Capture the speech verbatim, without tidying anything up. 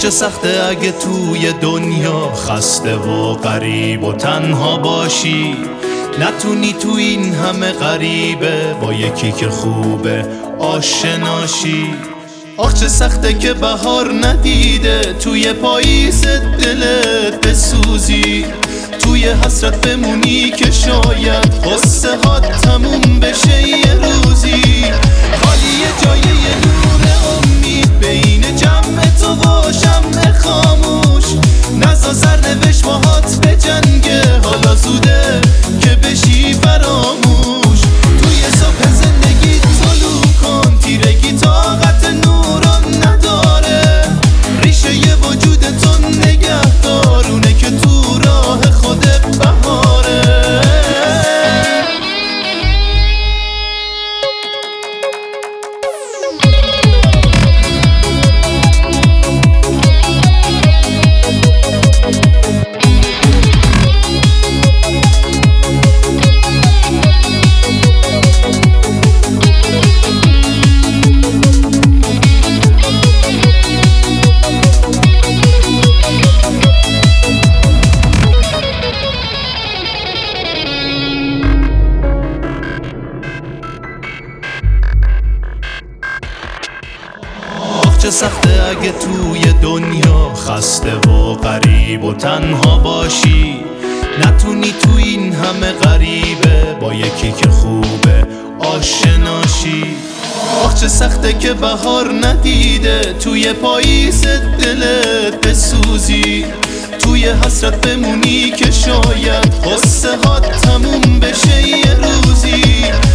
چه سخته اگه توی دنیا خسته و غریب و تنها باشی، نتونی تو این همه غریبه با یکی که خوبه آشناشی. آخ چه سخته که بهار ندیده توی پاییز دلت بسوزی، توی حسرت بمونی که شاید قصه ها تموم بشه یه روزی. خالی جای یه نور امید بین جمع تو و شمع خاموش، نزا سرنوشت باهات به جنگه، حالا زوده که بشی فراموش. توی صبح زندگی طلوع کن، تیرگی طاقت نوران نداره، ریشه ی وجودتون نگه دارونه که تو راه خود بهاره. چه سخته اگه توی دنیا خسته و غریب و تنها باشی، نتونی تو این همه غریبه با یکی که خوبه آشناشی. آخ چه سخته که بهار ندیده توی پاییز دلت بسوزی، توی حسرت بمونی که شاید قصه ها تموم بشه یه روزی.